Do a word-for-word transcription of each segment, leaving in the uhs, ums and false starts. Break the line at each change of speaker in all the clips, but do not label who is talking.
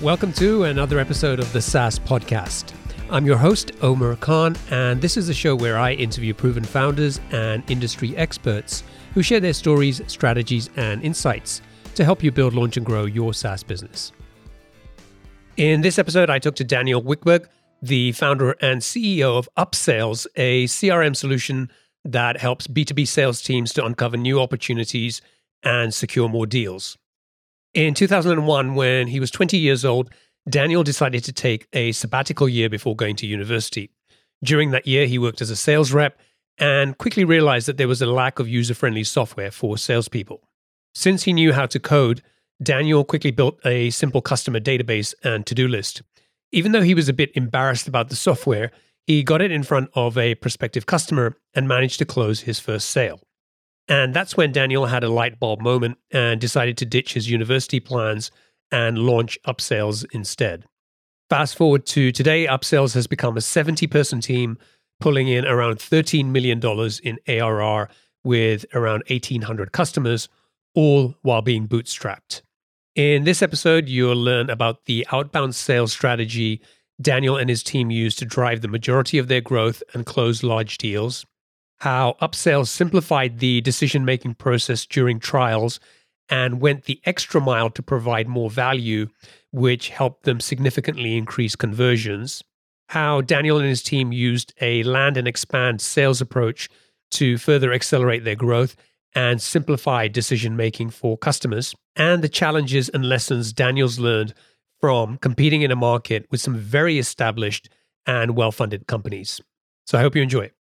Welcome to another episode of the SaaS Podcast. I'm your host, Omer Khan, and this is a show where I interview proven founders and industry experts who share their stories, strategies, and insights to help you build, launch, and grow your SaaS business. In this episode, I talked to Daniel Wickberg, the founder and C E O of Upsales, a C R M solution that helps B two B sales teams to uncover new opportunities and secure more deals. In two thousand one, when he was twenty years old, Daniel decided to take a sabbatical year before going to university. During that year, he worked as a sales rep and quickly realized that there was a lack of user-friendly software for salespeople. Since he knew how to code, Daniel quickly built a simple customer database and to-do list. Even though he was a bit embarrassed about the software, he got it in front of a prospective customer and managed to close his first sale. And that's when Daniel had a light bulb moment and decided to ditch his university plans and launch Upsales instead. Fast forward to today, Upsales has become a seventy-person team, pulling in around thirteen million dollars in A R R with around eighteen hundred customers, all while being bootstrapped. In this episode, you'll learn about the outbound sales strategy Daniel and his team use to drive the majority of their growth and close large deals, how Upsales simplified the decision-making process during trials and went the extra mile to provide more value, which helped them significantly increase conversions, how Daniel and his team used a land and expand sales approach to further accelerate their growth and simplify decision-making for customers, and the challenges and lessons Daniel's learned from competing in a market with some very established and well-funded companies. So I hope you enjoy it.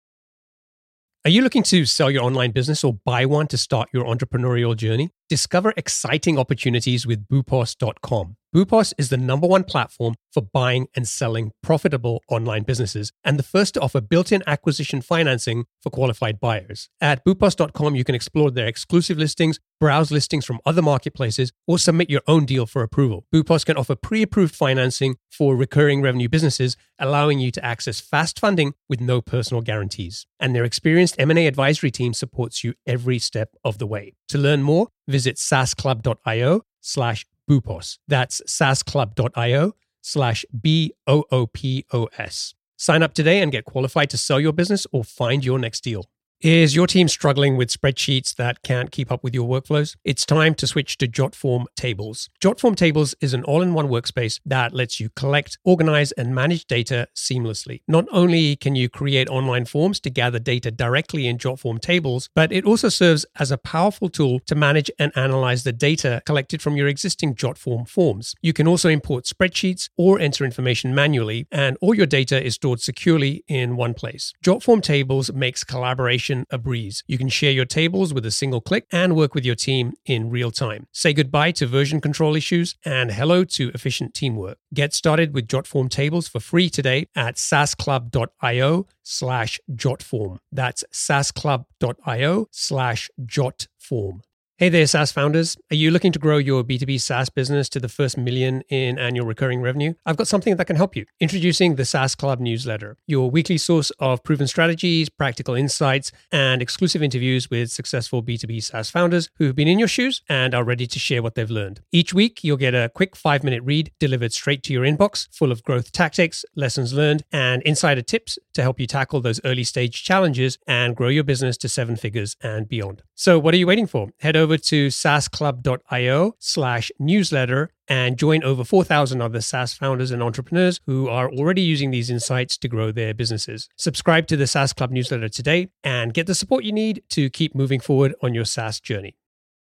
Are you looking to sell your online business or buy one to start your entrepreneurial journey? Discover exciting opportunities with Boopos dot com. Boopos is the number one platform for buying and selling profitable online businesses and the first to offer built-in acquisition financing for qualified buyers. At Boopos dot com, you can explore their exclusive listings, browse listings from other marketplaces, or submit your own deal for approval. Boopos can offer pre-approved financing for recurring revenue businesses, allowing you to access fast funding with no personal guarantees. And their experienced M and A advisory team supports you every step of the way. To learn more, visit saasclub.io slash Boopos. That's saasclub.io slash B O O P O S. Sign up today and get qualified to sell your business or find your next deal. Is your team struggling with spreadsheets that can't keep up with your workflows? It's time to switch to JotForm Tables. JotForm Tables is an all-in-one workspace that lets you collect, organize, and manage data seamlessly. Not only can you create online forms to gather data directly in JotForm Tables, but it also serves as a powerful tool to manage and analyze the data collected from your existing JotForm forms. You can also import spreadsheets or enter information manually, and all your data is stored securely in one place. JotForm Tables makes collaboration a breeze. You can share your tables with a single click and work with your team in real time. Say goodbye to version control issues and hello to efficient teamwork. Get started with JotForm Tables for free today at saasclub.io slash JotForm. That's saasclub.io slash JotForm. Hey there, SaaS founders. Are you looking to grow your B two B SaaS business to the first million in annual recurring revenue? I've got something that can help you. Introducing the SaaS Club newsletter, your weekly source of proven strategies, practical insights, and exclusive interviews with successful B two B SaaS founders who've been in your shoes and are ready to share what they've learned. Each week, you'll get a quick five-minute read delivered straight to your inbox, full of growth tactics, lessons learned, and insider tips to help you tackle those early-stage challenges and grow your business to seven figures and beyond. So what are you waiting for? Head over to saasclub.io slash newsletter and join over four thousand other SaaS founders and entrepreneurs who are already using these insights to grow their businesses. Subscribe to the SaaS Club newsletter today and get the support you need to keep moving forward on your SaaS journey.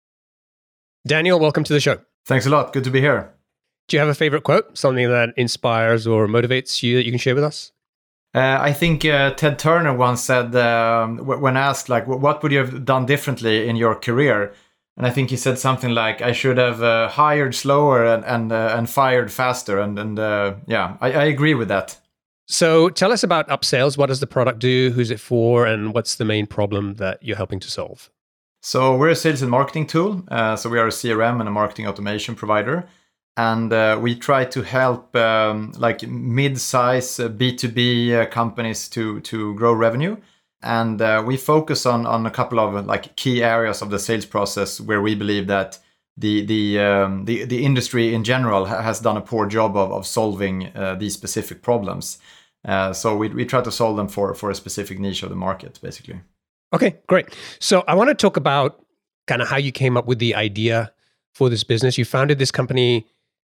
Daniel, welcome to the show.
Thanks a lot. Good to be here.
Do you have a favorite quote, something that inspires or motivates you that you can share with us?
Uh, I think uh, Ted Turner once said, um, w- when asked, like, what would you have done differently in your career? And I think he said something like, I should have uh, hired slower and and, uh, and fired faster. And, and uh, yeah, I, I agree with that.
So tell us about Upsales. What does the product do? Who's it for? And what's the main problem that you're helping to solve?
So we're a sales and marketing tool. Uh, so we are a C R M and a marketing automation provider. And uh, we try to help um, like mid-size uh, B two B uh, companies to to grow revenue. And uh, we focus on on a couple of like key areas of the sales process where we believe that the the um, the the industry in general ha- has done a poor job of of solving uh, these specific problems. Uh, so we we try to solve them for for a specific niche of the market, basically.
Okay, great. So I want to talk about kind of how you came up with the idea for this business. You founded this company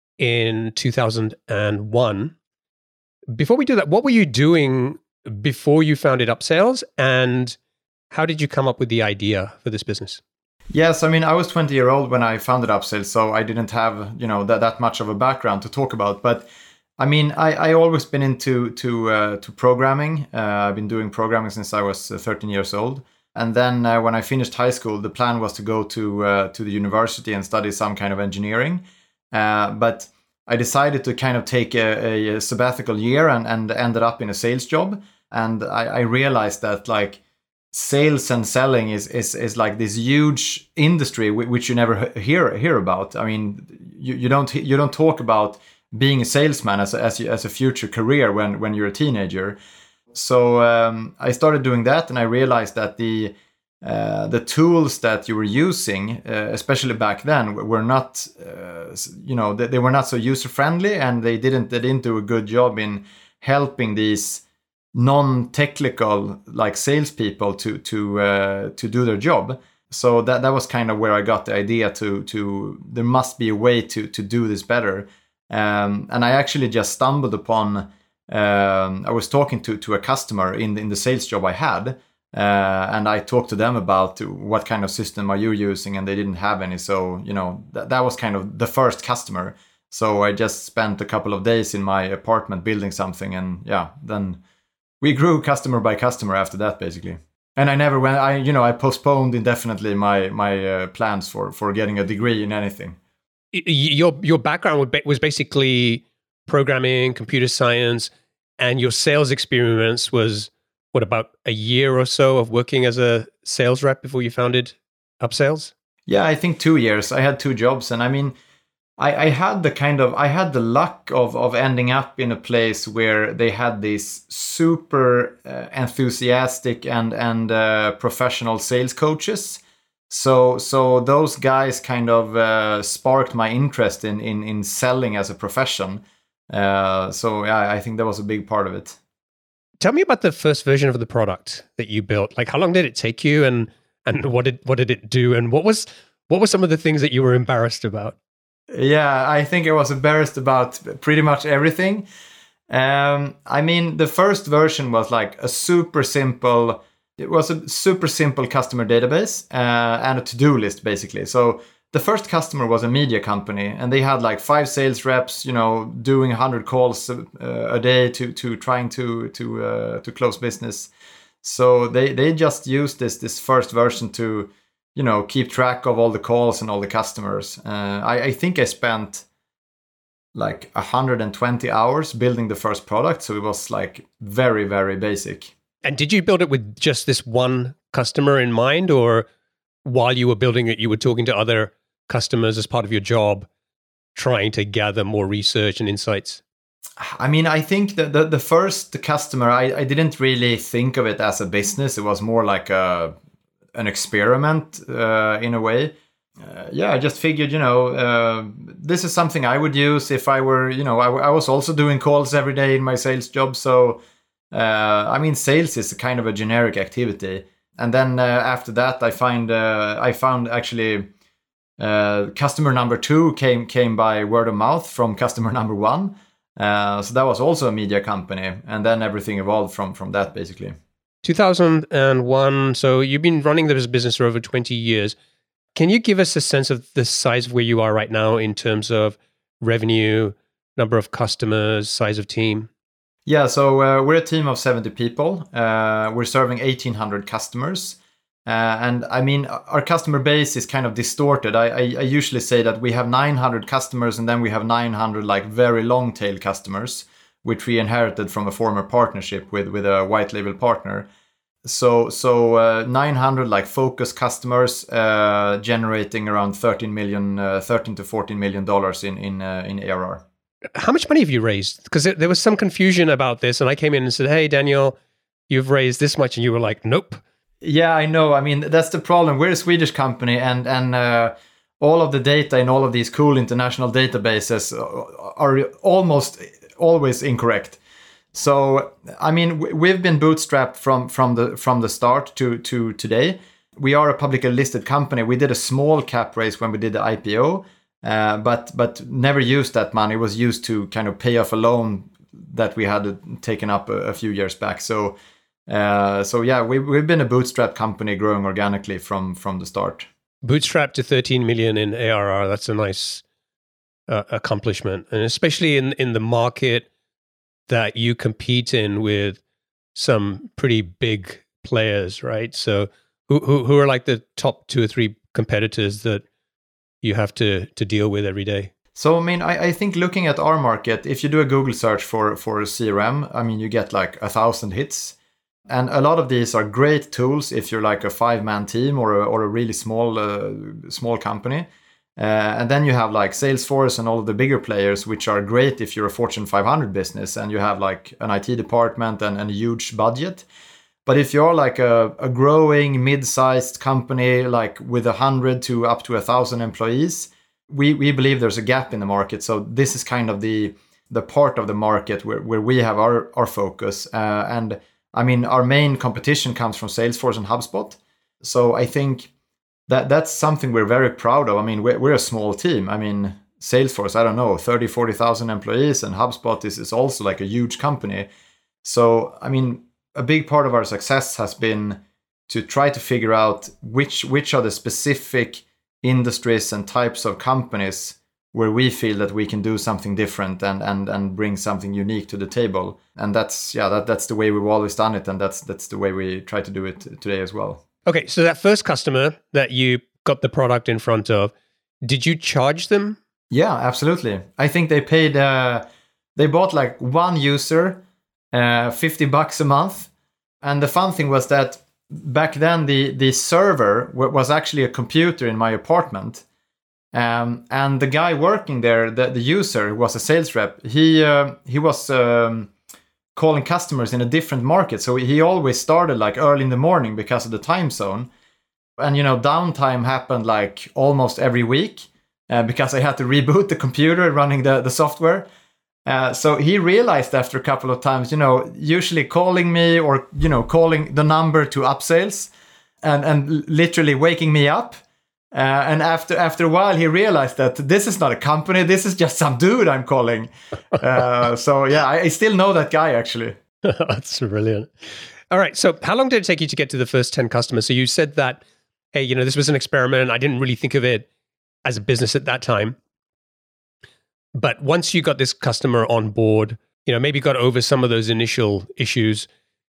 in two thousand one. Before we do that, what were you doing before you founded Upsales, and how did you come up with the idea for this business?
Yes, I mean, I was twenty year old when I founded Upsales, so I didn't have, you know, that, that much of a background to talk about. But I mean, I, I always been into to uh, to programming. Uh, I've been doing programming since I was thirteen years old. And then uh, when I finished high school, the plan was to go to uh, to the university and study some kind of engineering. Uh, but I decided to kind of take a, a sabbatical year and, and ended up in a sales job. And I, I realized that like sales and selling is is is like this huge industry which you never hear hear about. I mean, you, you don't you don't talk about being a salesman as a, as, as a future career when when you're a teenager. So um, I started doing that, and I realized that the uh, the tools that you were using, uh, especially back then, were not, uh, you know, they, they were not so user friendly, and they didn't they didn't do a good job in helping these non-technical like salespeople to to uh, to do their job. So that that was kind of where I got the idea to to there must be a way to to do this better. Um, and I actually just stumbled upon. Um, I was talking to to a customer in in the sales job I had, uh, and I talked to them about what kind of system are you using, and they didn't have any. So you know th- that was kind of the first customer. So I just spent a couple of days in my apartment building something, and yeah, then we grew customer by customer after that, basically. And I never went. I you know I postponed indefinitely my my uh, plans for for getting a degree in anything.
Your your background was basically programming, computer science, and your sales experience was what, about a year or so of working as a sales rep before you founded Upsales?
Yeah, I think two years. I had two jobs, and I mean, I, I had the kind of I had the luck of of ending up in a place where they had these super uh, enthusiastic and and uh, professional sales coaches. So so those guys kind of uh, sparked my interest in in in selling as a profession. Uh, so yeah, I think that was a big part of it.
Tell me about the first version of the product that you built. Like, how long did it take you, and and what did what did it do, and what was what were some of the things that you were embarrassed about?
Yeah, I think I was embarrassed about pretty much everything. Um, I mean, the first version was like a super simple. It was a super simple customer database uh, and a to-do list, basically. So the first customer was a media company, and they had like five sales reps, you know, doing one hundred calls uh, a day to to trying to to uh, to close business. So they they just used this this first version to, you know, keep track of all the calls and all the customers. Uh, I, I think I spent like one hundred twenty hours building the first product, so it was like very very basic.
And did you build it with just this one customer in mind, or while you were building it, you were talking to other customers as part of your job, trying to gather more research and insights?
I mean, I think that the, the first customer, I, I didn't really think of it as a business. It was more like a an experiment uh, in a way. Uh, yeah, I just figured, you know, uh, this is something I would use if I were, you know, I, I was also doing calls every day in my sales job. So, uh, I mean, sales is a kind of a generic activity. And then uh, after that, I find uh, I found actually uh, customer number two came came by word of mouth from customer number one. Uh, so that was also a media company, and then everything evolved from from that, basically.
two thousand one. So you've been running this business for over twenty years. Can you give us a sense of the size of where you are right now in terms of revenue, number of customers, size of team?
Yeah, so uh, we're a team of seventy people. Uh, we're serving eighteen hundred customers. Uh, and I mean, our customer base is kind of distorted. I, I, I usually say that we have nine hundred customers, and then we have nine hundred like very long tail customers, which we inherited from a former partnership with, with a white label partner. So so uh, nine hundred like focus customers uh, generating around thirteen million, uh, thirteen to fourteen million dollars in in uh, in A R R.
How much money have you raised? Because there was some confusion about this, and I came in and said, "Hey, Daniel, you've raised this much," and you were like, "Nope."
Yeah, I know. I mean, that's the problem. We're a Swedish company, and and uh, all of the data in all of these cool international databases are almost always incorrect. So, I mean, we've been bootstrapped from from the from the start to to today. We are a publicly listed company. We did a small cap raise when we did the I P O, uh, but but never used that money. It was used to kind of pay off a loan that we had taken up a, a few years back. So, uh, so yeah, we we've been a bootstrap company growing organically from from the start.
Bootstrapped to thirteen million in A R R. That's a nice uh, accomplishment, and especially in in the market that you compete in with some pretty big players, right? So who who, who are like the top two or three competitors that you have to to deal with every day?
So, I mean, I, I think looking at our market, if you do a Google search for, for C R M, I mean, you get like a thousand hits. And a lot of these are great tools if you're like a five-man team or a, or a really small uh, small company. Uh, and then you have like Salesforce and all of the bigger players, which are great if you're a Fortune five hundred business and you have like an I T department and, and a huge budget. But if you're like a, a growing mid-sized company, like with a hundred to up to a thousand employees, we, we believe there's a gap in the market. So this is kind of the the part of the market where, where we have our, our focus. Uh, and I mean, our main competition comes from Salesforce and HubSpot. So I think that that's something we're very proud of. I mean, we're, we're a small team. I mean, Salesforce, I don't know, thirty, forty thousand employees, and HubSpot is, is also like a huge company. So, I mean, a big part of our success has been to try to figure out which which are the specific industries and types of companies where we feel that we can do something different and and and bring something unique to the table. And that's yeah that that's the way we've always done it, and that's that's the way we try to do it today as well.
Okay, so that first customer that you got the product in front of, did you charge them?
Yeah, absolutely. I think they paid uh they bought like one user uh fifty bucks a month. And the fun thing was that back then the the server w- was actually a computer in my apartment. Um, and the guy working there, the, the user who was a sales rep, he uh, he was um, calling customers in a different market. So he always started like early in the morning because of the time zone. And, you know, downtime happened like almost every week uh, because I had to reboot the computer running the, the software. Uh, so he realized after a couple of times, you know, usually calling me or, you know, calling the number to upsales and, and literally waking me up. Uh, and after after a while, he realized that this is not a company. This is just some dude I'm calling. Uh, so, yeah, I, I still know that guy, actually.
That's brilliant. All right. So how long did it take you to get to the first ten customers? So you said that, hey, you know, this was an experiment. I didn't really think of it as a business at that time. But once you got this customer on board, you know, maybe got over some of those initial issues,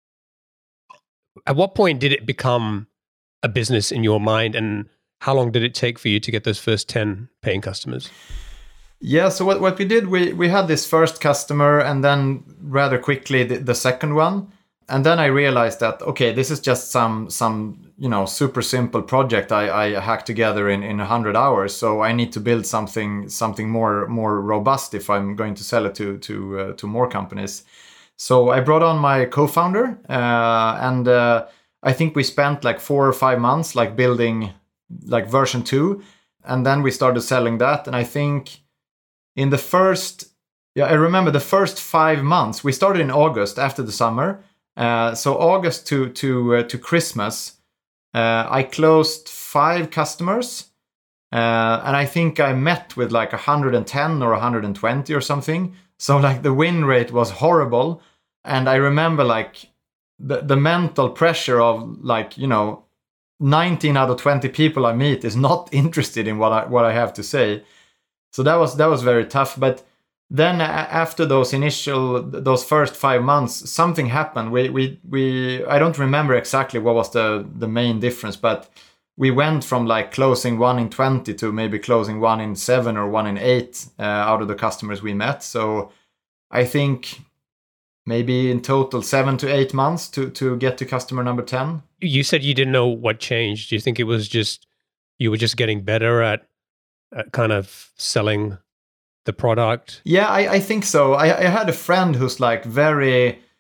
at what point did it become a business in your mind? And how long did it take for you to get those first ten paying customers?
Yeah, so what, what we did, we, we had this first customer and then rather quickly the, the second one. And then I realized that, okay, this is just some, some you know, super simple project I, I hacked together in, in one hundred hours. So I need to build something something more more robust if I'm going to sell it to, to, uh, to more companies. So I brought on my co-founder uh, and uh, I think we spent like four or five months like building like version two, and then we started selling that. And I think in the first, yeah, I remember the first five months, we started in August after the summer. Uh, so August to to uh, to Christmas, uh, I closed five customers, uh, and I think I met with like one hundred ten or one hundred twenty or something. So like the win rate was horrible, and I remember like the the mental pressure of like, you know, nineteen out of twenty people I meet is not interested in what I what I have to say. So that was that was very tough. But then after those initial those first five months, something happened. We we we I don't remember exactly what was the the main difference, but we went from like closing one in twenty to maybe closing one in seven or one in eight uh, out of the customers we met. So I think maybe in total seven to eight months to to get to customer number ten.
You said you didn't know what changed. Do you think it was just you were just getting better at, at kind of selling the product?
Yeah, I, I think so. I, I had a friend who's like very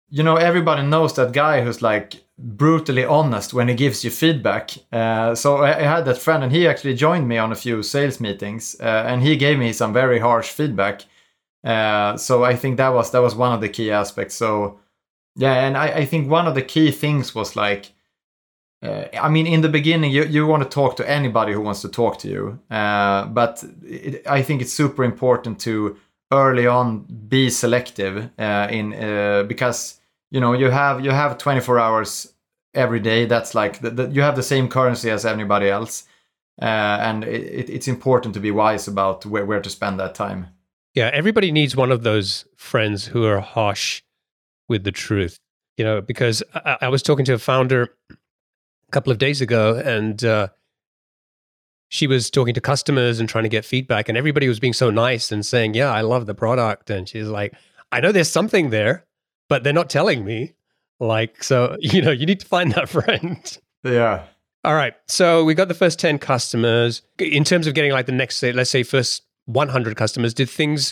you know, everybody knows that guy who's like brutally honest when he gives you feedback. Uh, so I, I had that friend, and he actually joined me on a few sales meetings, uh, and he gave me some very harsh feedback. Uh, so I think that was that was one of the key aspects. So yeah, and I, I think one of the key things was like, uh, I mean, in the beginning, you, you want to talk to anybody who wants to talk to you. Uh, but it, I think it's super important to early on be selective uh, in uh, because you know you have you have twenty-four hours every day. That's like the, the, you have the same currency as anybody else, uh, and it, it's important to be wise about where, where to spend that time.
Yeah, everybody needs one of those friends who are harsh with the truth, you know, because I, I was talking to a founder a couple of days ago, and uh, she was talking to customers and trying to get feedback, and everybody was being so nice and saying, yeah, I love the product. And she's like, I know there's something there, but they're not telling me. Like, so, you know, you need to find that friend.
Yeah.
All right. So we got the first ten customers. In terms of getting like the next, let's say first one hundred customers, did things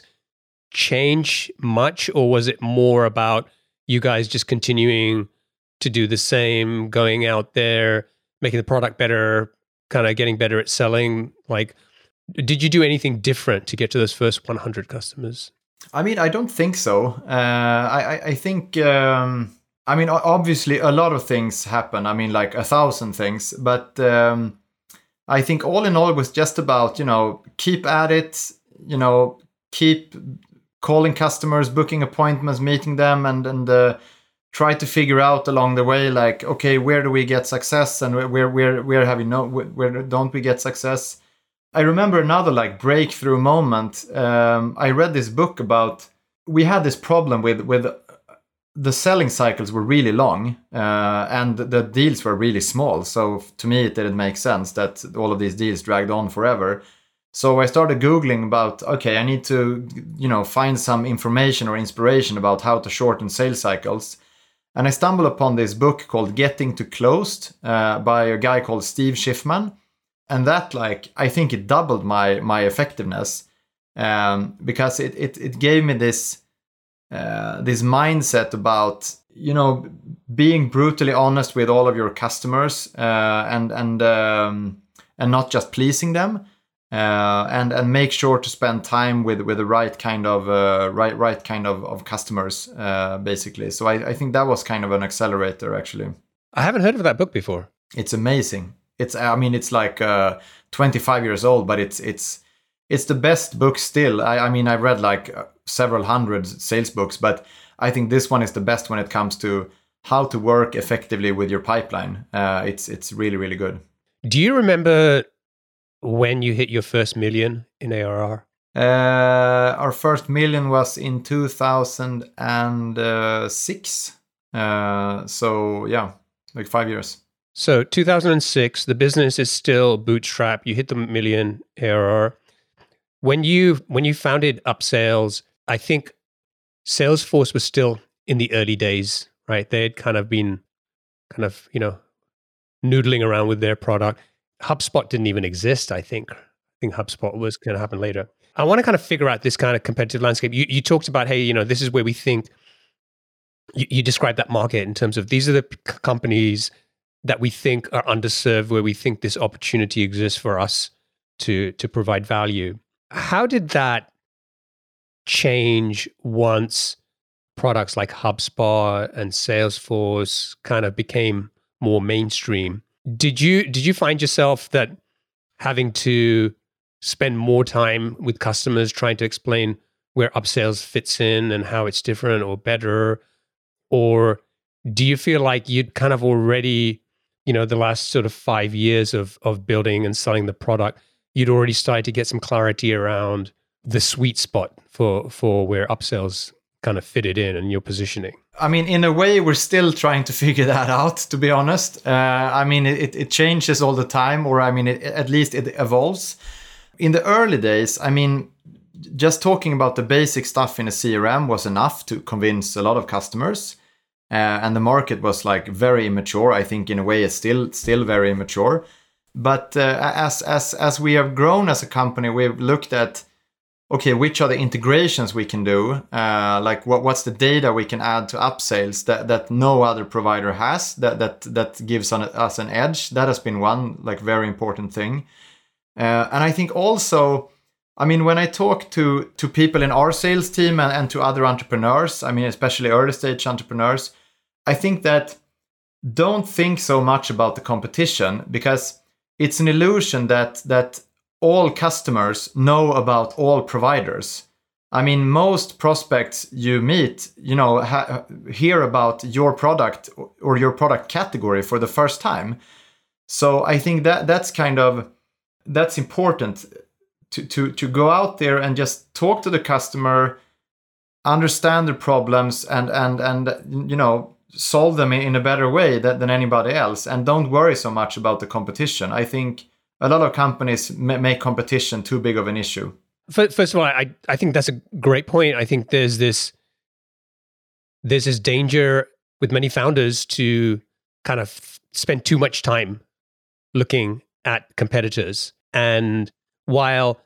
change much, or was it more about you guys just continuing to do the same, going out there, making the product better, kind of getting better at selling? Like, did you do anything different to get to those first one hundred customers?
I mean, I don't think so. Uh, I, I think, um, I mean, obviously a lot of things happen. I mean, like a thousand things, but um, I think all in all, it was just about, you know, keep at it, you know, keep calling customers, booking appointments, meeting them, and, and uh, try to figure out along the way, like, okay, where do we get success, and where, where, where, where have we no, where don't we get success? I remember another like breakthrough moment. Um, I read this book about, we had this problem with, with the selling cycles were really long, uh, and the deals were really small. So to me, it didn't make sense that all of these deals dragged on forever. So I started Googling about, okay, I need to, you know, find some information or inspiration about how to shorten sales cycles. And I stumbled upon this book called Getting to Closed uh, by a guy called Steve Schiffman. And that, like, I think it doubled my my effectiveness um, because it, it it gave me this uh, this mindset about, you know, being brutally honest with all of your customers uh, and and um, and not just pleasing them, uh, and and make sure to spend time with with the right kind of uh, right right kind of of customers uh, basically. So I, I think that was kind of an accelerator actually.
I haven't heard of that book before.
It's amazing. It's, I mean, it's like uh, twenty-five years old, but it's it's it's the best book still. I, I mean, I've read like uh, several hundred sales books, but I think this one is the best when it comes to how to work effectively with your pipeline. Uh, it's it's really, really good.
Do you remember when you hit your first million in A R R?
Uh, our first million was in two thousand six. Uh, so yeah, like five years.
So two thousand six, the business is still bootstrap. You hit the million A R R. When you when you founded Upsales, I think Salesforce was still in the early days, right? They had kind of been kind of, you know, noodling around with their product. HubSpot didn't even exist, I think. I think HubSpot was going to happen later. I want to kind of figure out this kind of competitive landscape. You you talked about, hey, you know, this is where we think, you, you described that market in terms of these are the p- companies that we think are underserved, where we think this opportunity exists for us to to provide value. How did that change once products like HubSpot and Salesforce kind of became more mainstream? Did you did you find yourself that having to spend more time with customers trying to explain where Upsales fits in and how it's different or better? Or do you feel like you'd kind of already, you know, the last sort of five years of of building and selling the product, you'd already started to get some clarity around the sweet spot for for where Upsales kind of fitted in and your positioning?
I mean, in a way, we're still trying to figure that out, to be honest. Uh, I mean, it, it changes all the time, or I mean, it, at least it evolves. In the early days, I mean, just talking about the basic stuff in a C R M was enough to convince a lot of customers. Uh, and the market was like very immature. I think in a way it's still still very immature. But uh, as as as we have grown as a company, we've looked at okay, which are the integrations we can do? Uh, like what, what's the data we can add to Upsales that, that no other provider has, that that that gives on, us an edge? That has been one like very important thing. Uh, and I think also, I mean, when I talk to to people in our sales team and, and to other entrepreneurs, I mean, especially early stage entrepreneurs, I think that don't think so much about the competition, because it's an illusion that that all customers know about all providers. I mean, most prospects you meet, you know, ha- hear about your product or your product category for the first time. So I think that that's kind of, that's important to, to, to go out there and just talk to the customer, understand the problems and, and, and, you know, solve them in a better way than, than anybody else. And don't worry so much about the competition. I think a lot of companies make competition too big of an issue.
First of all, I, I think that's a great point. I think there's this there's this danger with many founders to kind of spend too much time looking at competitors. And while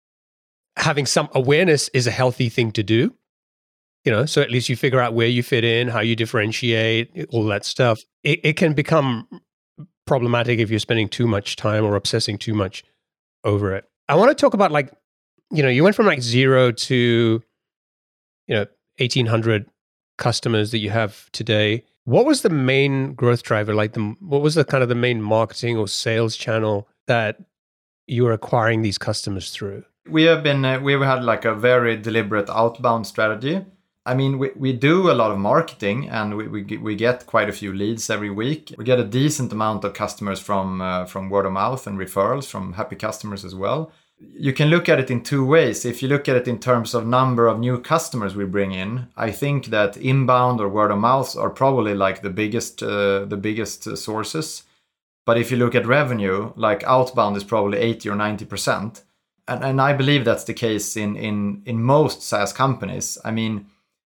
having some awareness is a healthy thing to do, you know, so at least you figure out where you fit in, how you differentiate, all that stuff. It, it can become problematic if you're spending too much time or obsessing too much over it. I want to talk about, like, you know, you went from like zero to, you know, eighteen hundred customers that you have today. What was the main growth driver? Like, the what was the kind of the main marketing or sales channel that you were acquiring these customers through?
We have been, uh, we've had like a very deliberate outbound strategy. I mean, we, we do a lot of marketing, and we, we we get quite a few leads every week. We get a decent amount of customers from uh, from word of mouth and referrals from happy customers as well. You can look at it in two ways. If you look at it in terms of number of new customers we bring in, I think that inbound or word of mouth are probably like the biggest uh, the biggest uh, sources. But if you look at revenue, like outbound is probably eighty or ninety percent. And and I believe that's the case in in in most SaaS companies. I mean,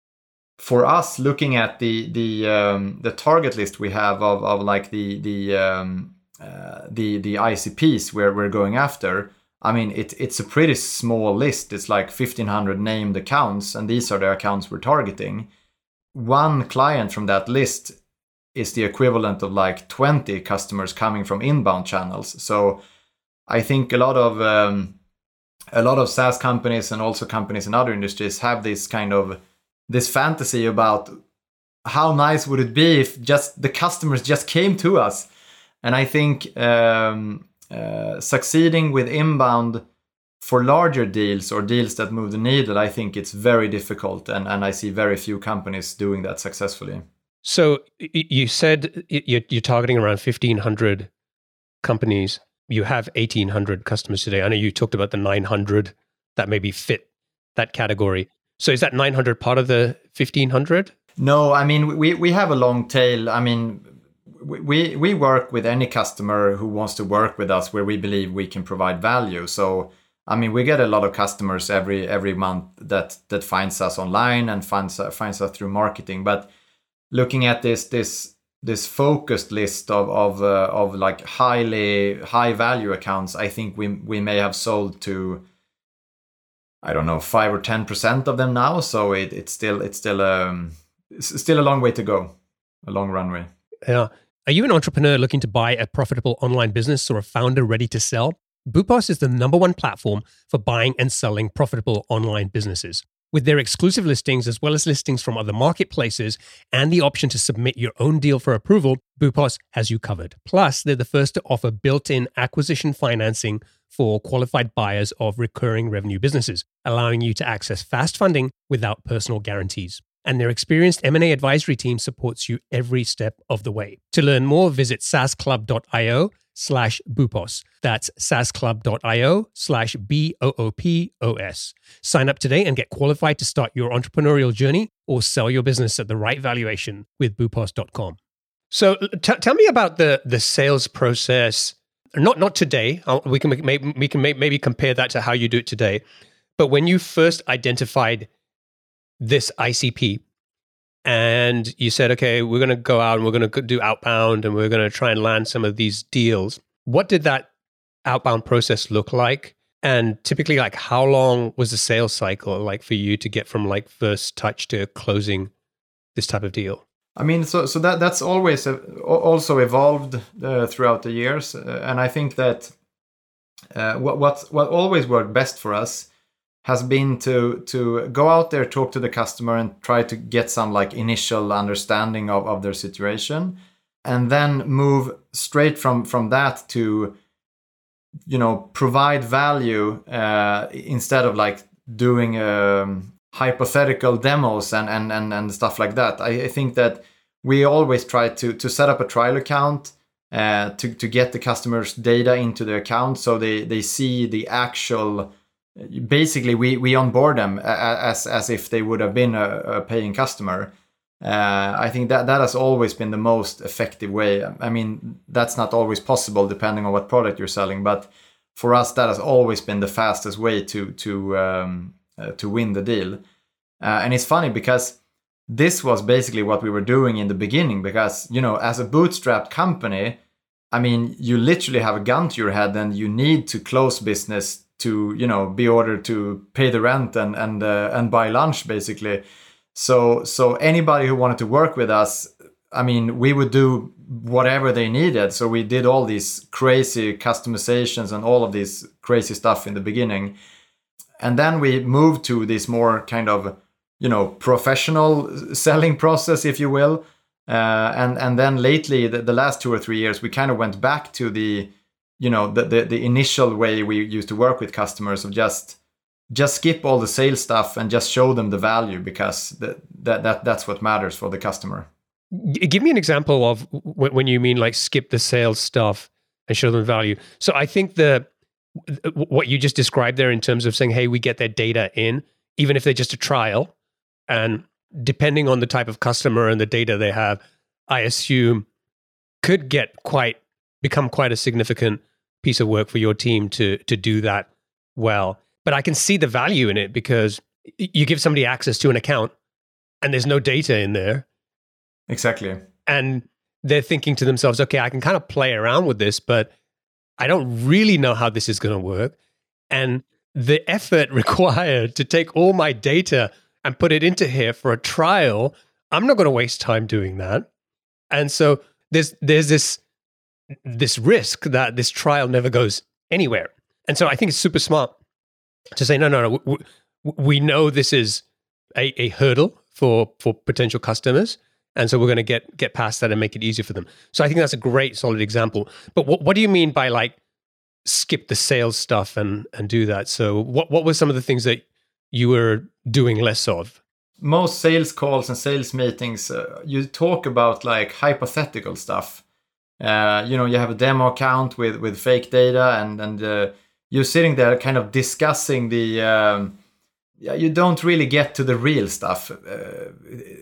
for us, looking at the the um, the target list we have of of like the the um, uh, the the I C Ps where we're going after, I mean, it it's a pretty small list. It's like fifteen hundred named accounts, and these are the accounts we're targeting. One client from that list is the equivalent of like twenty customers coming from inbound channels. So I think a lot of um, a lot of SaaS companies and also companies in other industries have this kind of this fantasy about how nice would it be if just the customers just came to us. And I think um, uh, succeeding with inbound for larger deals or deals that move the needle, I think it's very difficult. And, and I see very few companies doing that successfully.
So you said you're targeting around fifteen hundred companies. You have eighteen hundred customers today. I know you talked about the nine hundred that maybe fit that category. So is that nine hundred part of the fifteen hundred?
No, I mean, we, we have a long tail. I mean, we, we work with any customer who wants to work with us where we believe we can provide value. So, I mean, we get a lot of customers every every month that that finds us online and finds, uh, finds us through marketing. But looking at this this this focused list of of uh, of like highly high value accounts, I think we we may have sold to, I don't know, five or ten percent of them now. So it, it's still it's still um it's still a long way to go, a long runway.
Yeah. Are you an entrepreneur looking to buy a profitable online business or a founder ready to sell? Boopos is the number one platform for buying and selling profitable online businesses. With their exclusive listings, as well as listings from other marketplaces, and the option to submit your own deal for approval, Boopos has you covered. Plus, they're the first to offer built-in acquisition financing for qualified buyers of recurring revenue businesses, allowing you to access fast funding without personal guarantees. And their experienced M and A advisory team supports you every step of the way. To learn more, visit saasclub.io slash Boopos. That's saasclub.io slash B O O P O S. Sign up today and get qualified to start your entrepreneurial journey or sell your business at the right valuation with boopos dot com. So t- tell me about the, the sales process. Not not today. I'll, we can make, we can make, maybe compare that to how you do it today. But when you first identified this I C P and you said, okay, we're going to go out and we're going to do outbound and we're going to try and land some of these deals. What did that outbound process look like? And typically, like, how long was the sales cycle like for you to get from like first touch to closing this type of deal?
I mean, so so that that's always uh, also evolved uh, throughout the years, uh, and I think that uh, what what what always worked best for us has been to to go out there, talk to the customer, and try to get some like initial understanding of, of their situation, and then move straight from from that to, you know, provide value uh, instead of like doing um, hypothetical demos and, and, and, and stuff like that. I, I think that we always try to, to set up a trial account uh, to, to get the customer's data into the account so they, they see the actual, basically we, we onboard them as, as if they would have been a, a paying customer. Uh, I think that that has always been the most effective way. I mean, that's not always possible depending on what product you're selling, but for us, that has always been the fastest way to to um, uh, to win the deal. Uh, and it's funny because this was basically what we were doing in the beginning. Because, you know, as a bootstrapped company, I mean, you literally have a gun to your head, and you need to close business to, you know, be ordered to pay the rent and and uh, and buy lunch, basically. So so anybody who wanted to work with us, I mean, we would do whatever they needed. So we did all these crazy customizations and all of this crazy stuff in the beginning. And then we moved to this more kind of, you know, professional selling process, if you will. Uh, and, and then lately, the, the last two or three years, we kind of went back to the, you know, the, the, the initial way we used to work with customers of just... just skip all the sales stuff and just show them the value, because that that, that that's what matters for the customer.
Give me an example of when you mean like skip the sales stuff and show them value. So I think the what you just described there in terms of saying, hey, we get their data in, even if they're just a trial, and depending on the type of customer and the data they have, I assume could get quite become quite a significant piece of work for your team to to do that well. But I can see the value in it, because you give somebody access to an account and there's no data in there.
Exactly.
And they're thinking to themselves, okay, I can kind of play around with this, but I don't really know how this is going to work. And the effort required to take all my data and put it into here for a trial, I'm not going to waste time doing that. And so there's there's this this risk that this trial never goes anywhere. And so I think it's super smart to say, no, no, no, we, we know this is a, a hurdle for, for potential customers. And so we're going to get get past that and make it easier for them. So I think that's a great, solid example. But what, what do you mean by like skip the sales stuff and, and do that? So what, what were some of the things that you were doing less of?
Most sales calls and sales meetings, uh, you talk about like hypothetical stuff. Uh, you know, you have a demo account with, with fake data, and, and uh, you're sitting there kind of discussing the... Um, yeah, you don't really get to the real stuff. Uh,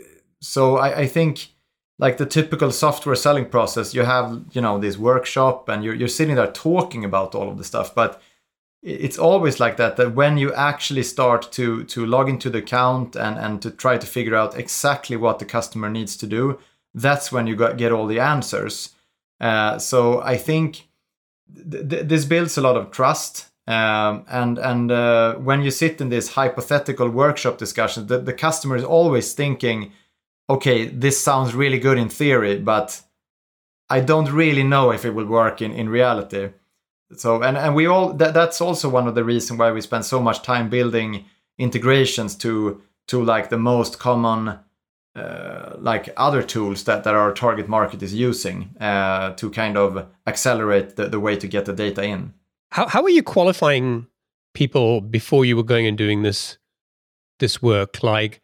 so I, I think like the typical software selling process, you have, you know, this workshop and you're, you're sitting there talking about all of the stuff. But it's always like that, that when you actually start to to log into the account and, and to try to figure out exactly what the customer needs to do, that's when you got, get all the answers. Uh, so I think th- th- this builds a lot of trust. Um, and and uh, when you sit in this hypothetical workshop discussion, the, the customer is always thinking, okay, this sounds really good in theory, but I don't really know if it will work in, in reality. So, and, and we all, that, that's also one of the reasons why we spend so much time building integrations to, to like the most common, uh, like other tools that, that our target market is using, uh, to kind of accelerate the, the way to get the data in.
How how are you qualifying people before you were going and doing this this work? Like,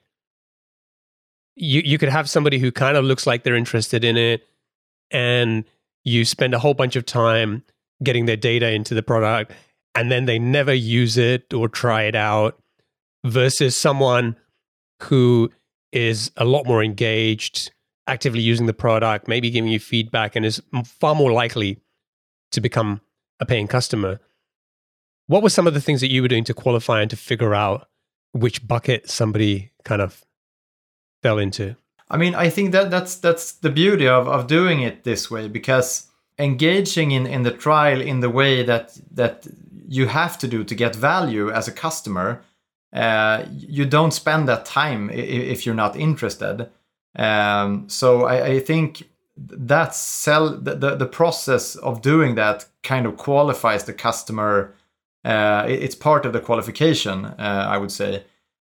you you could have somebody who kind of looks like they're interested in it, and you spend a whole bunch of time getting their data into the product, and then they never use it or try it out, versus someone who is a lot more engaged, actively using the product, maybe giving you feedback, and is far more likely to become a paying customer. What were some of the things that you were doing to qualify and to figure out which bucket somebody kind of fell into?
I mean, I think that that's that's the beauty of, of doing it this way, because engaging in, in the trial in the way that that you have to do to get value as a customer, uh, you don't spend that time if you're not interested. Um, so I, I think that sell the, the the process of doing that kind of qualifies the customer. Uh, it's part of the qualification, uh, I would say.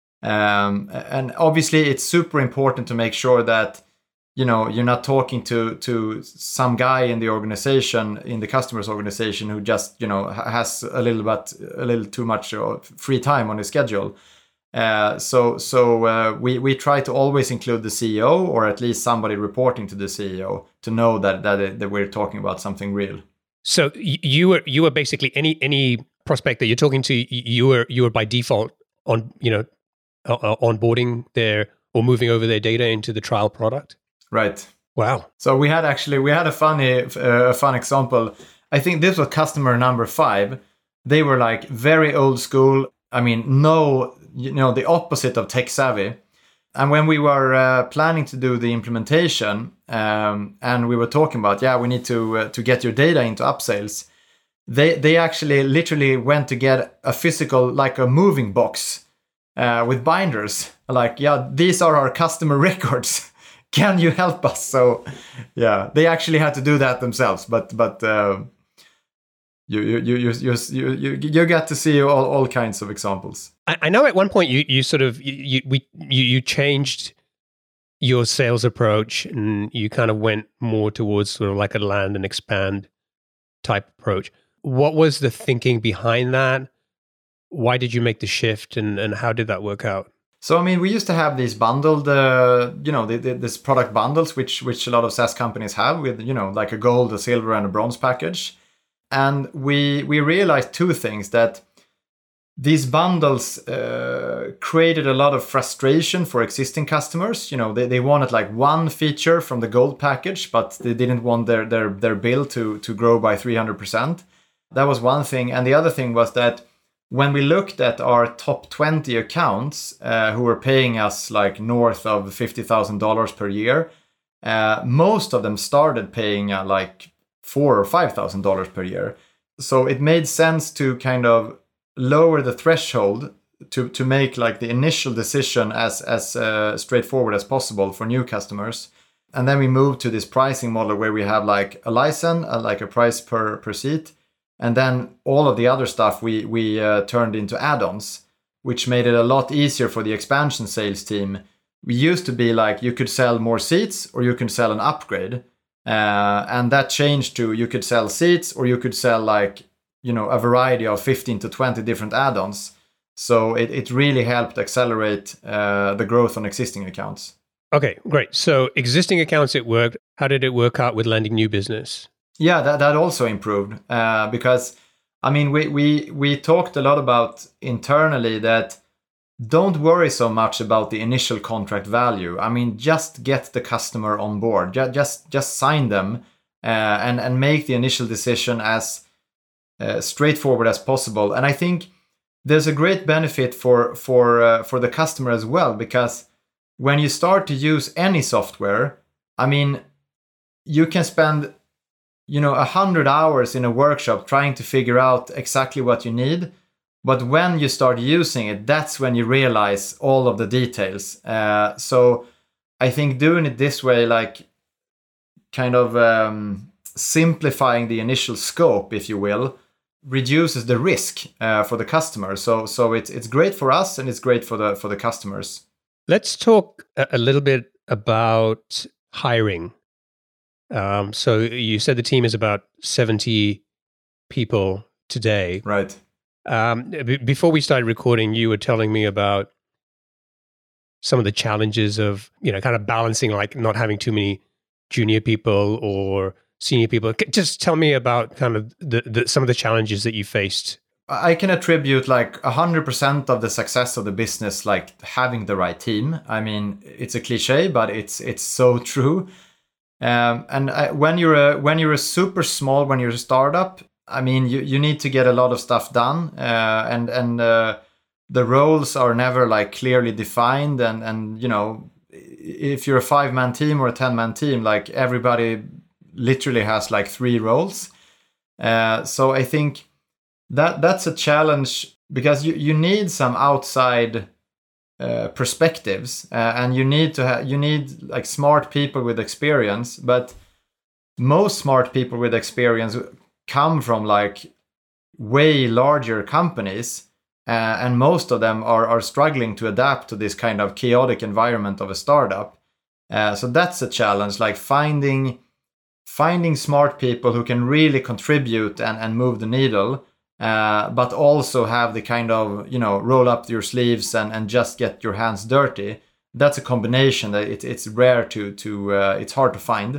Um, and obviously, it's super important to make sure that, you know, you're not talking to to some guy in the organization, in the customer's organization, who just, you know, has a little bit, a little too much free time on his schedule. Uh, so so uh, we we try to always include the C E O, or at least somebody reporting to the C E O, to know that that that we're talking about something real.
So you were you were basically any any prospect that you're talking to, you were you were by default on you know uh, onboarding their or moving over their data into the trial product.
Right.
Wow.
So we had actually we had a funny uh, a fun example. I think this was customer number five. They were like very old school. I mean, no, you know, the opposite of tech savvy. And when we were uh, planning to do the implementation, um, and we were talking about, yeah, we need to uh, to get your data into Upsales, they they actually literally went to get a physical, like a moving box uh, with binders. Like, yeah, these are our customer records. Can you help us? So, yeah, they actually had to do that themselves. But but uh, you you you you you you you get to see all, all kinds of examples.
I, I know at one point you you sort of you you, we, you you changed your sales approach and you kind of went more towards sort of like a land and expand type approach. What was the thinking behind that? Why did you make the shift, and and how did that work out?
So, I mean, we used to have these bundled, uh, you know, the, the, this product bundles, which which a lot of SaaS companies have, with, you know, like a gold, a silver, and a bronze package. And we we realized two things: that these bundles uh, created a lot of frustration for existing customers. You know, they, they wanted like one feature from the gold package, but they didn't want their their their bill to to grow by three hundred percent. That was one thing. And the other thing was that when we looked at our top twenty accounts uh, who were paying us like north of fifty thousand dollars per year, uh, most of them started paying uh, like four or five thousand dollars per year. So it made sense to kind of lower the threshold to to make like the initial decision as as uh, straightforward as possible for new customers. And then we moved to this pricing model where we have like a license, uh, like a price per per seat. And then all of the other stuff we we uh, turned into add-ons, which made it a lot easier for the expansion sales team. We used to be like, you could sell more seats or you could sell an upgrade. Uh, and that changed to you could sell seats or you could sell like, you know, a variety of fifteen to twenty different add-ons. So it, it really helped accelerate uh, the growth on existing accounts.
Okay, great. So existing accounts, it worked. How did it work out with landing new business?
Yeah, that, that also improved uh, because, I mean, we, we, we talked a lot about internally that don't worry so much about the initial contract value. I mean, just get the customer on board. Just just, just sign them uh, and, and make the initial decision as uh, straightforward as possible. And I think there's a great benefit for, for, uh, for the customer as well, because when you start to use any software, I mean, you can spend you know, a hundred hours in a workshop trying to figure out exactly what you need. But when you start using it, that's when you realize all of the details. Uh, so I think doing it this way, like kind of um, simplifying the initial scope, if you will, reduces the risk uh, for the customer. So so it's it's great for us and it's great for the for the customers.
Let's talk a, a little bit about hiring. Um, so you said the team is about seventy people today.
Right.
Um, b- before we started recording, you were telling me about some of the challenges of, you know, kind of balancing, like not having too many junior people or senior people. Just tell me about kind of the, the some of the challenges that you faced.
I can attribute like one hundred percent of the success of the business, like having the right team. I mean, it's a cliche, but it's it's so true. Um, and I, when you're a when you're a super small, when you're a startup, I mean, you, you need to get a lot of stuff done, uh, and and uh, the roles are never like clearly defined. And and you know, if you're a five man team or a ten man team, like everybody literally has like three roles. Uh, so I think that that's a challenge because you, you need some outside uh, perspectives uh, and you need to have you need like smart people with experience. But most smart people with experience come from like way larger companies, uh, and most of them are are struggling to adapt to this kind of chaotic environment of a startup. Uh, so that's a challenge, like finding finding smart people who can really contribute and, and move the needle, uh, but also have the kind of, you know, roll up your sleeves and, and just get your hands dirty. That's a combination that it, it's rare to to uh, it's hard to find.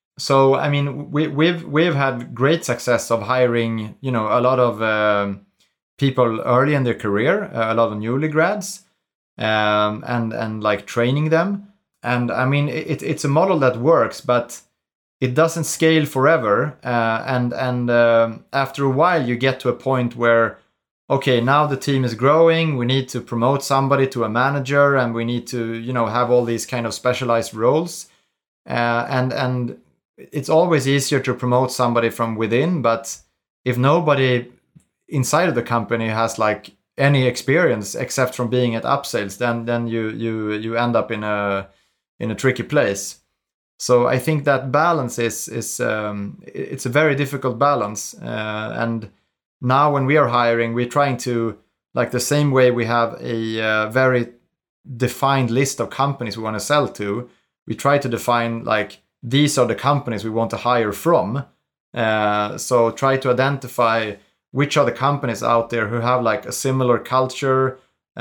So I mean, we, we've we've had great success of hiring, you know, a lot of um, people early in their career, uh, a lot of newly grads, um, and and like training them. And I mean, it, it's a model that works, but it doesn't scale forever. Uh, and and um, after a while, you get to a point where, okay, now the team is growing. We need to promote somebody to a manager, and we need to, you know, have all these kind of specialized roles. Uh, and and it's always easier to promote somebody from within. But if nobody inside of the company has like any experience except from being at Upsales, then then you you you end up in a in a tricky place. So I think that balance is is um, it's a very difficult balance. Uh, and now when we are hiring, we're trying to, like the same way we have a uh, very defined list of companies we want to sell to, we try to define like these are the companies we want to hire from. Uh, so try to identify which are the companies out there who have like a similar culture,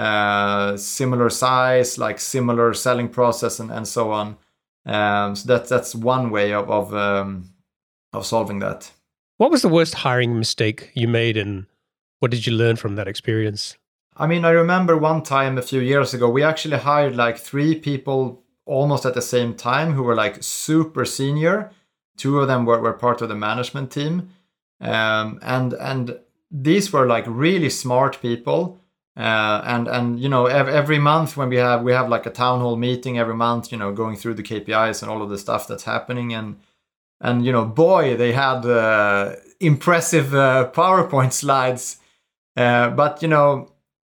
uh, similar size, like similar selling process, and, and so on. Um, so that's that's one way of of, um, of solving that.
What was the worst hiring mistake you made, and what did you learn from that experience?
I mean, I remember one time a few years ago, we actually hired like three people almost at the same time who were like super senior. Two of them were, were part of the management team. Um, and and these were like really smart people. Uh, and and you know every, every month when we have we have like a town hall meeting every month, you know, going through the K P Is and all of the stuff that's happening, and and you know, boy, they had uh, impressive uh, PowerPoint slides, uh, but you know,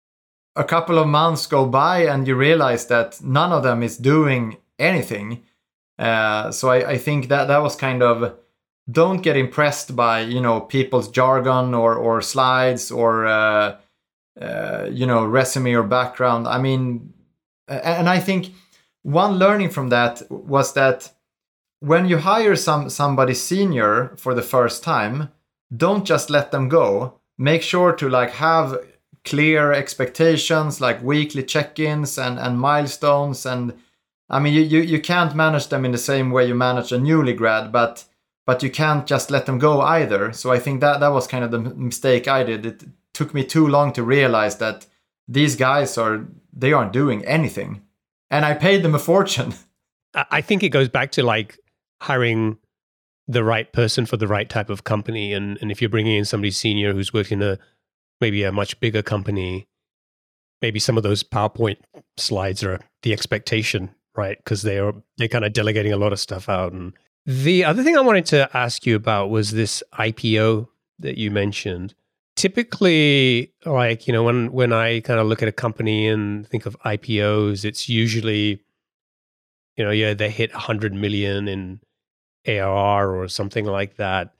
a couple of months go by and you realize that none of them is doing anything. Uh, so I, I think that that was kind of, don't get impressed by, you know, people's jargon or or slides or uh, uh, you know, resume or background. I mean, and I think one learning from that was that when you hire some somebody senior for the first time, don't just let them go. Make sure to like have clear expectations, like weekly check-ins and, and milestones. And I mean, you, you, you can't manage them in the same way you manage a newly grad, but but you can't just let them go either. So I think that that was kind of the mistake I did. It took me too long to realize that these guys are, they aren't doing anything. And I paid them a fortune.
I think it goes back to like hiring the right person for the right type of company. And, and if you're bringing in somebody senior who's worked in a, maybe a much bigger company, maybe some of those PowerPoint slides are the expectation, right? Because they are, they're kind of delegating a lot of stuff out. And the other thing I wanted to ask you about was this I P O that you mentioned. Typically, like, you know, when, when I kind of look at a company and think of I P Os, it's usually, you know, yeah, they hit one hundred million in A R R or something like that.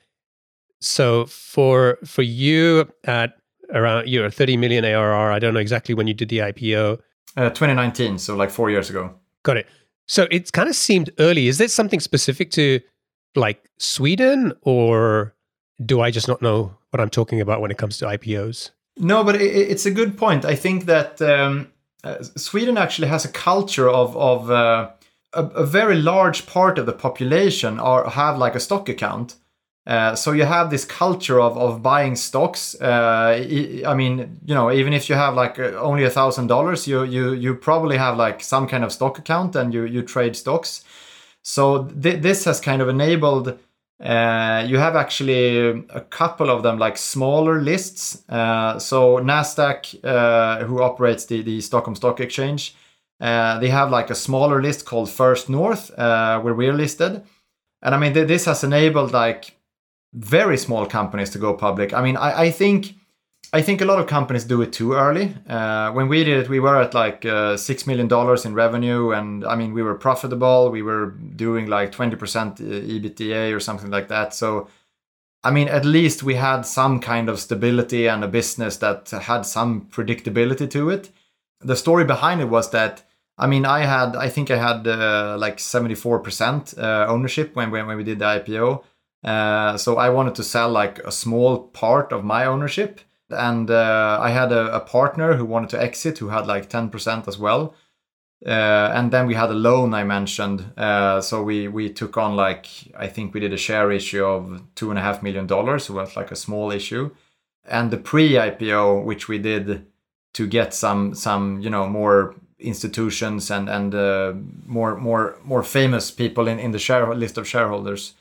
So for for you at around, you're thirty million A R R, I don't know exactly when you did the I P O.
Uh, twenty nineteen, so like four years ago.
Got it. So it's kind of seemed early. Is there something specific to like Sweden, or do I just not know what I'm talking about when it comes to I P Os?
No, but it, it's a good point. I think that um, uh, Sweden actually has a culture of of uh, a, a very large part of the population are have like a stock account. Uh, so you have this culture of of buying stocks. Uh, I mean, you know, even if you have like only a thousand dollars, you you you probably have like some kind of stock account and you you trade stocks. So th- this has kind of enabled. Uh, you have actually a couple of them, like smaller lists. Uh, so Nasdaq, uh, who operates the, the Stockholm Stock Exchange, uh, they have like a smaller list called First North, uh, where we're listed. And I mean, th- this has enabled like very small companies to go public. I mean, I, I think I think a lot of companies do it too early. Uh, when we did it, we were at like uh, six million dollars in revenue. And I mean, we were profitable. We were doing like twenty percent EBITDA or something like that. So, I mean, at least we had some kind of stability and a business that had some predictability to it. The story behind it was that, I mean, I had, I think I had uh, like seventy-four percent uh, ownership when, when, when we did the I P O. Uh, so I wanted to sell like a small part of my ownership. And uh, I had a, a partner who wanted to exit, who had like ten percent as well. Uh, and then we had a loan I mentioned. Uh, so we we took on like, I think we did a share issue of two and a half million dollars. So it was like a small issue. And the pre-I P O, which we did to get some some you know more institutions and and uh, more more more famous people in, in the share list of shareholders.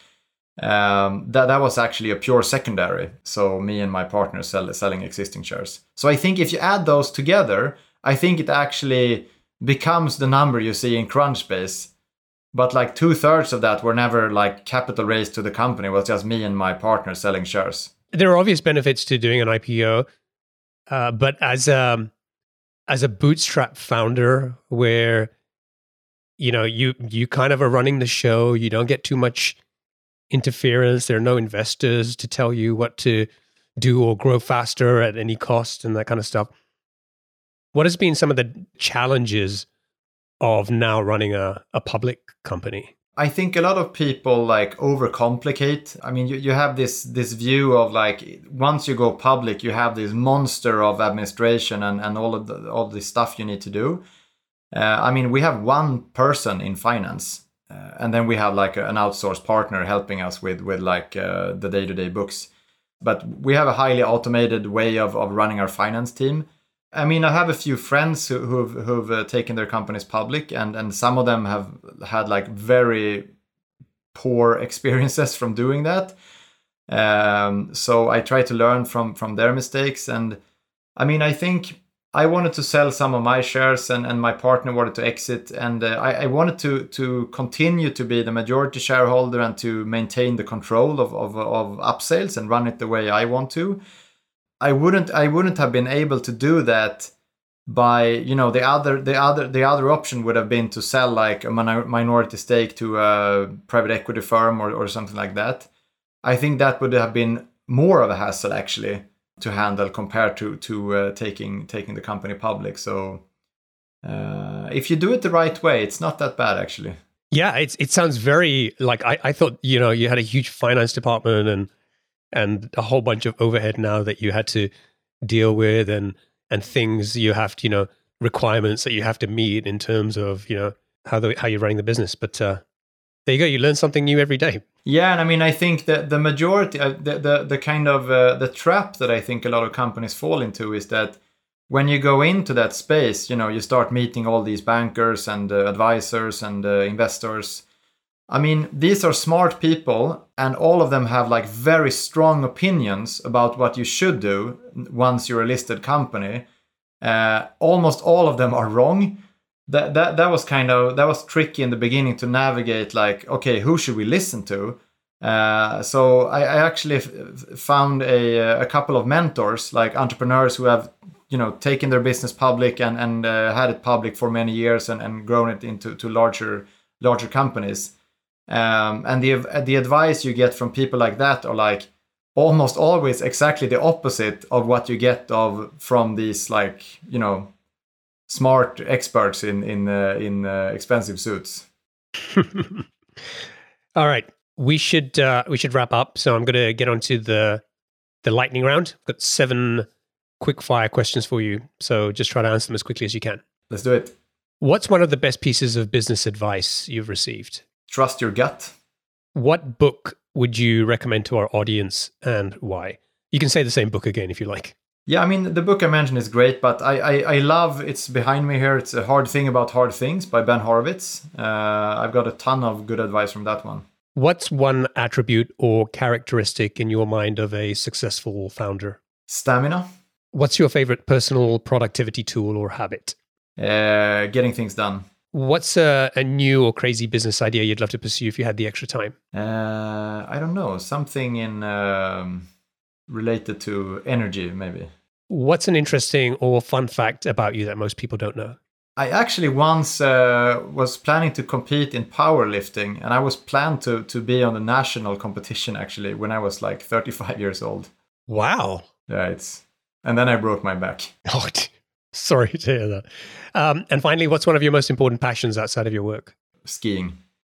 Um, that that was actually a pure secondary. So me and my partner sell, selling existing shares. So I think if you add those together, I think it actually becomes the number you see in Crunchbase. But like two thirds of that were never like capital raised to the company. It was just me and my partner selling shares.
There are obvious benefits to doing an I P O, uh, but as a as a bootstrap founder, where you know you you kind of are running the show, you don't get too much interference. There are no investors to tell you what to do or grow faster at any cost and that kind of stuff. What has been some of the challenges of now running a, a public company?
I think a lot of people like overcomplicate. I mean, you, you have this this view of like, once you go public, you have this monster of administration and, and all of the, all the stuff you need to do. Uh, I mean, we have one person in finance. Uh, and then we have like an outsourced partner helping us with with like uh, the day-to-day books. But we have a highly automated way of, of running our finance team. I mean, I have a few friends who, who've, who've uh, taken their companies public, and, and some of them have had like very poor experiences from doing that. Um, so I try to learn from, from their mistakes. And I mean, I think I wanted to sell some of my shares, and, and my partner wanted to exit. And uh, I, I wanted to to continue to be the majority shareholder and to maintain the control of, of, of Upsales and run it the way I want to. I wouldn't I wouldn't have been able to do that by, you know, the other the other the other option would have been to sell like a minority stake to a private equity firm or, or something like that. I think that would have been more of a hassle actually to handle compared to to uh, taking taking the company public. So uh, if you do it the right way, it's not that bad actually.
Yeah, it's it sounds very like I, I thought, you know, you had a huge finance department and and a whole bunch of overhead now that you had to deal with, and and things you have to, you know, requirements that you have to meet in terms of, you know, how the how you're running the business. But uh, there you go, you learn something new every day.
Yeah, and I mean, I think that the majority, uh, the, the the kind of uh, the trap that I think a lot of companies fall into is that when you go into that space, you know, you start meeting all these bankers and uh, advisors and uh, investors. I mean, these are smart people, and all of them have like very strong opinions about what you should do once you're a listed company. Uh, almost all of them are wrong. That, that that was kind of that was tricky in the beginning to navigate, like, okay, who should we listen to? Uh, so I, I actually f- found a a couple of mentors, like entrepreneurs who have, you know, taken their business public and and uh, had it public for many years and, and grown it into to larger larger companies. Um, and the the advice you get from people like that are like almost always exactly the opposite of what you get of from these, like, you know, smart experts in in uh, in uh, expensive suits.
All right, we should uh, we should wrap up. So I'm going to get onto the the lightning round. I've got seven quick fire questions for you. So just try to answer them as quickly as you can.
Let's do it.
What's one of the best pieces of business advice you've received?
Trust your gut.
What book would you recommend to our audience, and why? You can say the same book again if you like.
Yeah, I mean, the book I mentioned is great, but I, I, I love, it's behind me here, it's A Hard Thing About Hard Things by Ben Horowitz. Uh, I've got a ton of good advice from that one.
What's one attribute or characteristic in your mind of a successful founder?
Stamina.
What's your favorite personal productivity tool or habit?
Uh, getting things done.
What's a, a new or crazy business idea you'd love to pursue if you had the extra time?
Uh, I don't know, something in um, related to energy, maybe.
What's an interesting or fun fact about you that most people don't know?
I actually once uh, was planning to compete in powerlifting, and I was planned to to be on the national competition actually when I was like thirty-five years old.
Wow.
Yeah, it's and then I broke my back.
Oh, sorry to hear that. Um, and finally, what's one of your most important passions outside of your work?
Skiing.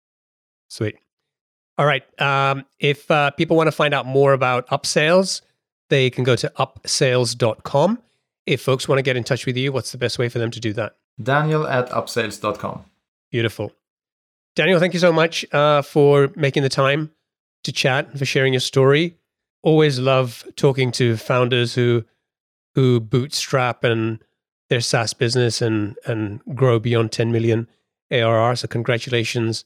Sweet. All right. Um, if uh, people want to find out more about Upsales, they can go to upsales dot com. If folks want to get in touch with you, what's the best way for them to do that?
Daniel at upsales dot com.
Beautiful. Daniel, thank you so much uh, for making the time to chat, for sharing your story. Always love talking to founders who who bootstrap and their SaaS business and and grow beyond ten million A R R. So congratulations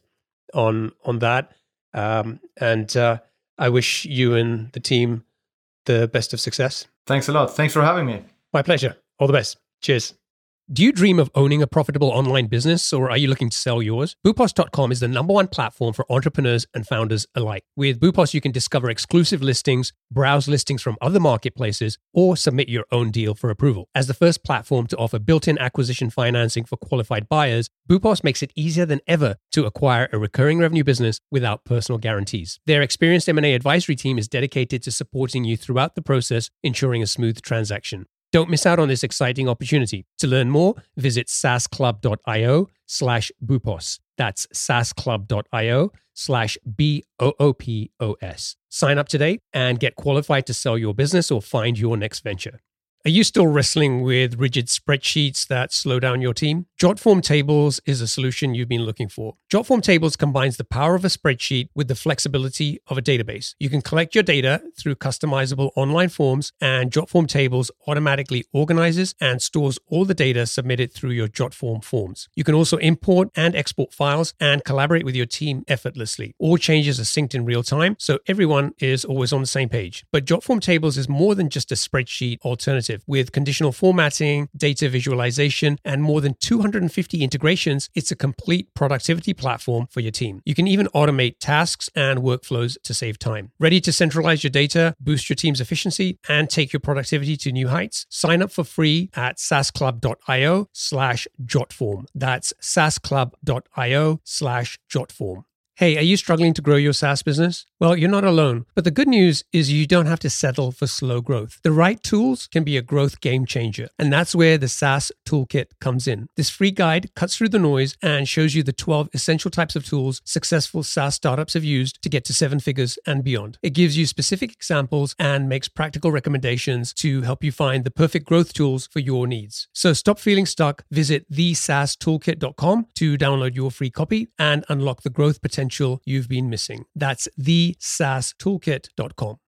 on on that. Um, and uh, I wish you and the team the best of success.
Thanks a lot. Thanks for having me.
My pleasure. All the best. Cheers. Do you dream of owning a profitable online business, or are you looking to sell yours? Boopos dot com is the number one platform for entrepreneurs and founders alike. With Boopos, you can discover exclusive listings, browse listings from other marketplaces, or submit your own deal for approval. As the first platform to offer built-in acquisition financing for qualified buyers, Boopos makes it easier than ever to acquire a recurring revenue business without personal guarantees. Their experienced M and A advisory team is dedicated to supporting you throughout the process, ensuring a smooth transaction. Don't miss out on this exciting opportunity. To learn more, visit saasclub.io slash boopos. That's saasclub.io slash B O O P O S. Sign up today and get qualified to sell your business or find your next venture. Are you still wrestling with rigid spreadsheets that slow down your team? Jotform Tables is a solution you've been looking for. Jotform Tables combines the power of a spreadsheet with the flexibility of a database. You can collect your data through customizable online forms, and Jotform Tables automatically organizes and stores all the data submitted through your Jotform forms. You can also import and export files and collaborate with your team effortlessly. All changes are synced in real time, so everyone is always on the same page. But Jotform Tables is more than just a spreadsheet alternative. With conditional formatting, data visualization, and more than two hundred fifty integrations, it's a complete productivity platform for your team. You can even automate tasks and workflows to save time. Ready to centralize your data, boost your team's efficiency, and take your productivity to new heights? Sign up for free at saasclub.io slash jotform. That's saasclub.io slash jotform. Hey, are you struggling to grow your SaaS business? Well, you're not alone. But the good news is you don't have to settle for slow growth. The right tools can be a growth game changer. And that's where the SaaS Toolkit comes in. This free guide cuts through the noise and shows you the twelve essential types of tools successful SaaS startups have used to get to seven figures and beyond. It gives you specific examples and makes practical recommendations to help you find the perfect growth tools for your needs. So stop feeling stuck. Visit the saas toolkit dot com to download your free copy and unlock the growth potential you've been missing. That's the saas toolkit dot com.